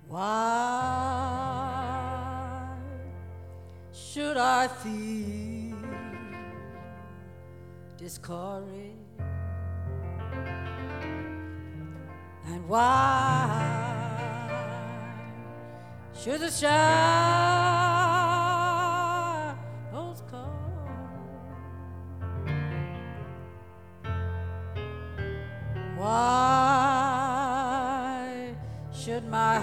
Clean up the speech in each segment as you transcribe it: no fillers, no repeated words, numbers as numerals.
Why should I feel discouraged? And why should the shadows come? Why should my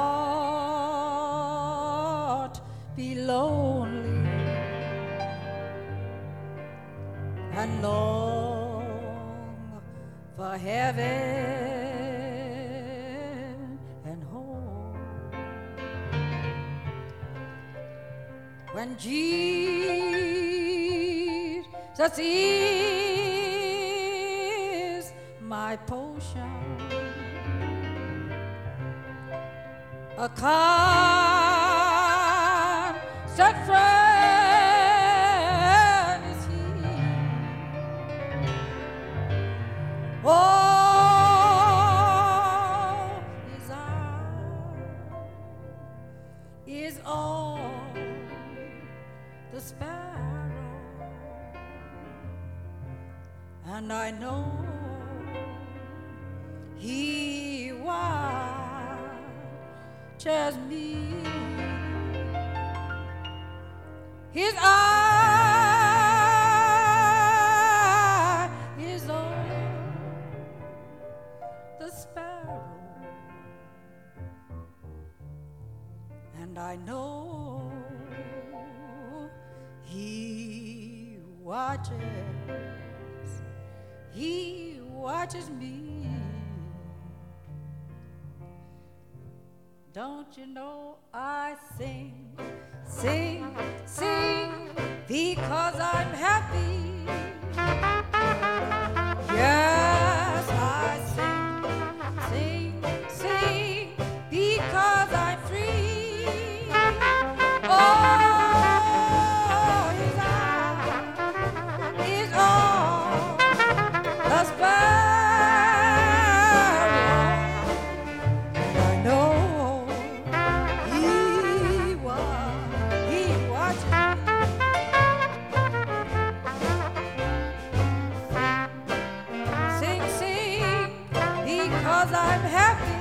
heart be lonely and long for heaven and home? When Jesus is my potion, a constant friend is he. Oh, his eye is on the sparrow, and I know he watches me. His eye is on the sparrow, and I know he watches me. Don't you know I sing, sing, sing because I'm happy. Yes, I sing, sing, sing because I'm free. Oh, his eye is on the sparrow, and I know he watches me. Sing, sing because I'm happy.